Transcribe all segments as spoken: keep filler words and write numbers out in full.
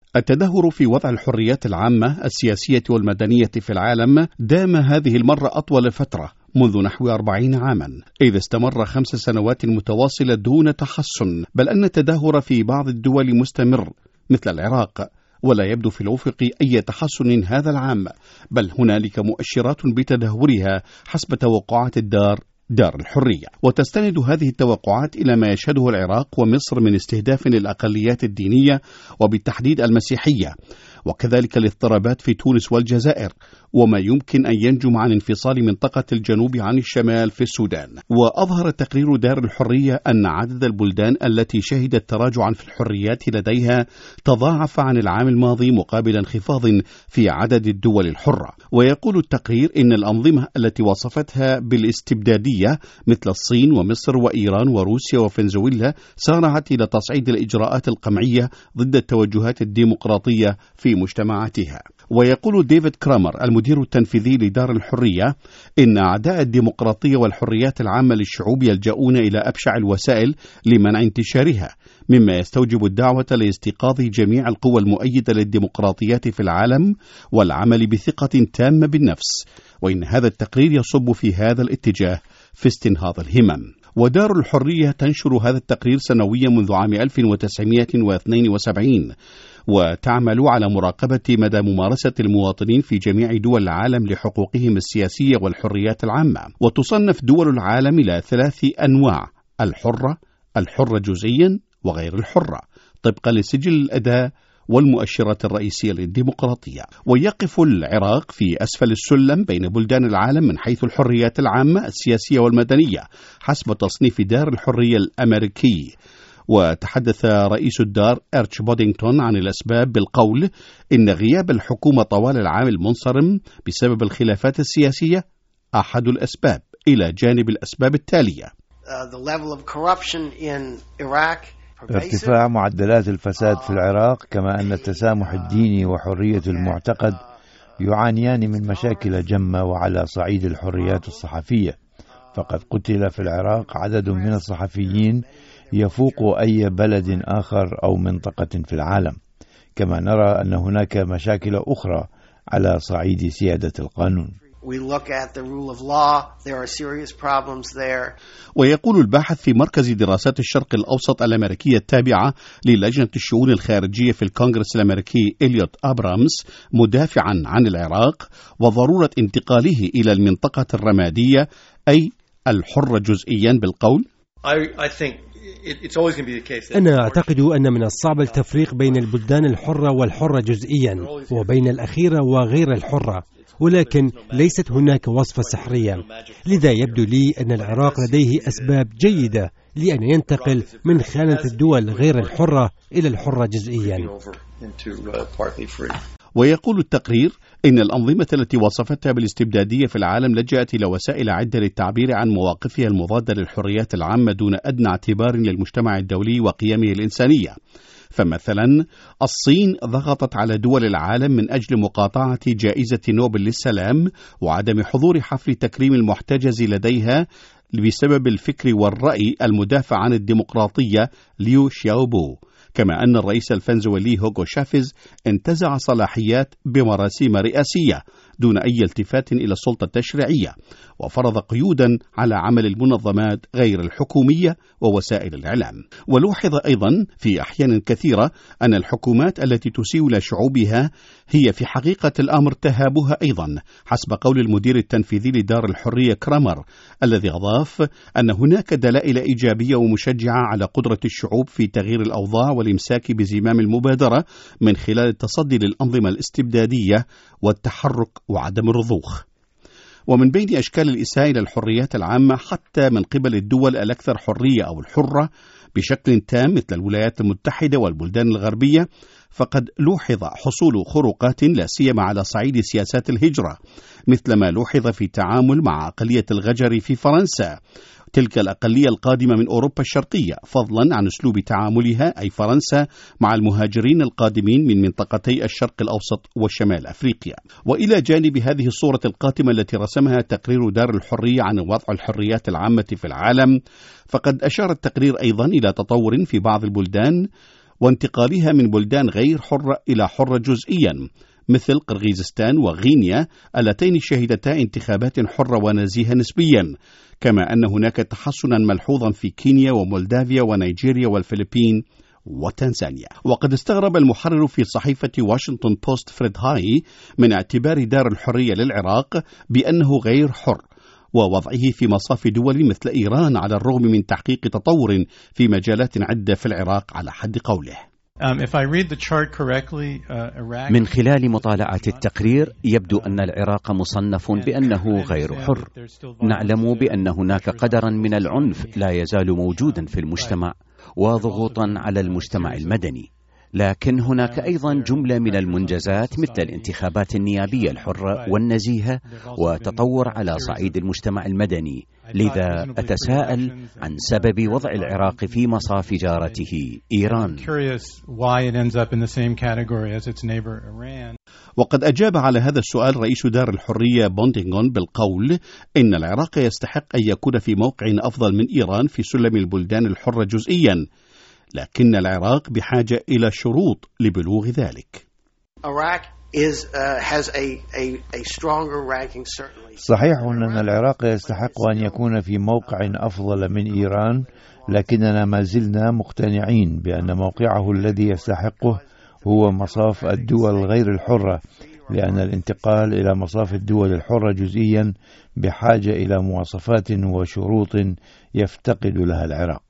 التدهور في وضع الحريات العامة السياسية والمدنية في العالم دام هذه المرة أطول فترة منذ نحو أربعين عاما، إذ استمر خمس سنوات متواصلة دون تحسن، بل أن التدهور في بعض الدول مستمر مثل العراق، ولا يبدو في الأفق أي تحسن هذا العام، بل هنالك مؤشرات بتدهورها حسب توقعات الدار دار الحرية. وتستند هذه التوقعات إلى ما يشهده العراق ومصر من استهداف للأقليات الدينية وبالتحديد المسيحية، وكذلك الاضطرابات في تونس والجزائر، وما يمكن أن ينجم عن انفصال منطقة الجنوب عن الشمال في السودان. وأظهر تقرير دار الحرية أن عدد البلدان التي شهدت تراجعا في الحريات لديها تضاعف عن العام الماضي مقابل انخفاض في عدد الدول الحرة. ويقول التقرير إن الأنظمة التي وصفتها بالاستبدادية مثل الصين ومصر وإيران وروسيا وفنزويلا سارعت إلى تصعيد الإجراءات القمعية ضد التوجهات الديمقراطية في مجتمعاتها. ويقول ديفيد كرامر المدير التنفيذي لدار الحرية إن أعداء الديمقراطية والحريات العامة للشعوب يلجؤون إلى أبشع الوسائل لمنع انتشارها، مما يستوجب الدعوة لاستيقاظ جميع القوى المؤيدة للديمقراطيات في العالم والعمل بثقة تامة بالنفس. وإن هذا التقرير يصب في هذا الاتجاه في استنهاض الهمم. ودار الحرية تنشر هذا التقرير سنويا منذ عام ألف وتسعمائة واثنين وسبعين، وتعمل على مراقبة مدى ممارسة المواطنين في جميع دول العالم لحقوقهم السياسية والحريات العامة. وتصنف دول العالم إلى ثلاث أنواع: الحرة، الحرة جزئيا، وغير الحرة، طبقا لسجل الأداء والمؤشرات الرئيسية للديمقراطية. ويقف العراق في أسفل السلم بين بلدان العالم من حيث الحريات العامة السياسية والمدنية حسب تصنيف دار الحرية الأمريكي. وتحدث رئيس الدار إرتش بودينغتون عن الأسباب بالقول إن غياب الحكومة طوال العام المنصرم بسبب الخلافات السياسية أحد الأسباب، إلى جانب الأسباب التالية: ارتفاع معدلات الفساد في العراق، كما أن التسامح الديني وحرية المعتقد يعانيان من مشاكل جمة. وعلى صعيد الحريات الصحفية، فقد قتل في العراق عدد من الصحفيين يفوق أي بلد آخر أو منطقة في العالم. كما نرى أن هناك مشاكل أخرى على صعيد سيادة القانون. ويقول الباحث في مركز دراسات الشرق الأوسط الأمريكية التابعة للجنة الشؤون الخارجية في الكونغرس الأمريكي إليوت أبرامز مدافعا عن العراق وضرورة انتقاله إلى المنطقة الرمادية أي الحرة جزئيا بالقول: أنا أعتقد أن من الصعب التفريق بين البلدان الحرة والحرة جزئيا وبين الأخيرة وغير الحرة، ولكن ليست هناك وصفة سحرية. لذا يبدو لي أن العراق لديه أسباب جيدة لأن ينتقل من خانة الدول غير الحرة إلى الحرة جزئيا. ويقول التقرير إن الأنظمة التي وصفتها بالاستبدادية في العالم لجأت إلى وسائل عدة للتعبير عن مواقفها المضادة للحريات العامة دون أدنى اعتبار للمجتمع الدولي وقيمه الإنسانية. فمثلا الصين ضغطت على دول العالم من أجل مقاطعة جائزة نوبل للسلام وعدم حضور حفل تكريم المحتجز لديها بسبب الفكر والرأي المدافع عن الديمقراطية ليو شياوبو. كما أن الرئيس الفنزويلي هوغو شافيز انتزع صلاحيات بمراسيم رئاسية دون أي التفات إلى السلطة التشريعية، وفرض قيودا على عمل المنظمات غير الحكومية ووسائل الإعلام. ولوحظ أيضا في أحيان كثيرة أن الحكومات التي تسيء لشعوبها هي في حقيقة الأمر تهابها أيضا، حسب قول المدير التنفيذي لدار الحرية كرامر، الذي أضاف أن هناك دلائل إيجابية ومشجعة على قدرة الشعوب في تغيير الأوضاع والإمساك بزمام المبادرة من خلال التصدي للأنظمة الاستبدادية والتحرك وعدم الرضوخ. ومن بين أشكال الإساءة إلى الحريات العامة حتى من قبل الدول الأكثر حرية أو الحرة بشكل تام مثل الولايات المتحدة والبلدان الغربية، فقد لوحظ حصول خروقات لا سيما على صعيد سياسات الهجرة، مثل ما لوحظ في التعامل مع أقلية الغجر في فرنسا، تلك الأقلية القادمة من أوروبا الشرقية، فضلا عن أسلوب تعاملها أي فرنسا مع المهاجرين القادمين من منطقتي الشرق الأوسط وشمال أفريقيا. وإلى جانب هذه الصورة القاتمة التي رسمها تقرير دار الحرية عن وضع الحريات العامة في العالم، فقد أشار التقرير أيضا إلى تطور في بعض البلدان وانتقالها من بلدان غير حرة إلى حرة جزئيا مثل قرغيزستان وغينيا اللتين شهدتا انتخابات حرة ونزيهة نسبيا، كما أن هناك تحسنا ملحوظا في كينيا ومولدافيا ونيجيريا والفلبين وتنزانيا. وقد استغرب المحرر في صحيفة واشنطن بوست فريد هاي من اعتبار دار الحرية للعراق بأنه غير حر ووضعه في مصاف دول مثل إيران على الرغم من تحقيق تطور في مجالات عدة في العراق على حد قوله. من خلال مطالعة التقرير يبدو أن العراق مصنف بأنه غير حر. نعلم بأن هناك قدرا من العنف لا يزال موجودا في المجتمع وضغوطا على المجتمع المدني، لكن هناك أيضا جملة من المنجزات مثل الانتخابات النيابية الحرة والنزيهة وتطور على صعيد المجتمع المدني. لذا أتساءل عن سبب وضع العراق في مصاف جارته إيران. وقد أجاب على هذا السؤال رئيس دار الحرية بونتينغون بالقول إن العراق يستحق أن يكون في موقع أفضل من إيران في سلم البلدان الحرة جزئيا، لكن العراق بحاجة إلى شروط لبلوغ ذلك. صحيح أن العراق يستحق أن يكون في موقع أفضل من إيران، لكننا ما زلنا مقتنعين بأن موقعه الذي يستحقه هو مصاف الدول غير الحرة، لأن الانتقال إلى مصاف الدول الحرة جزئيا بحاجة إلى مواصفات وشروط يفتقد لها العراق.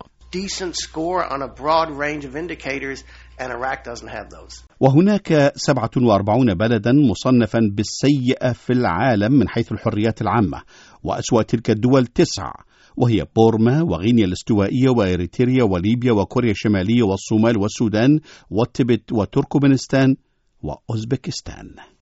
وهناك سبعة وأربعين بلدا مصنفا بالسيئة في العالم من حيث الحريات العامة، وأسوأ تلك الدول تسع، وهي بورما وغينيا الاستوائية وإريتريا وليبيا وكوريا الشمالية والصومال والسودان والتبت وتركمانستان وأوزبكستان.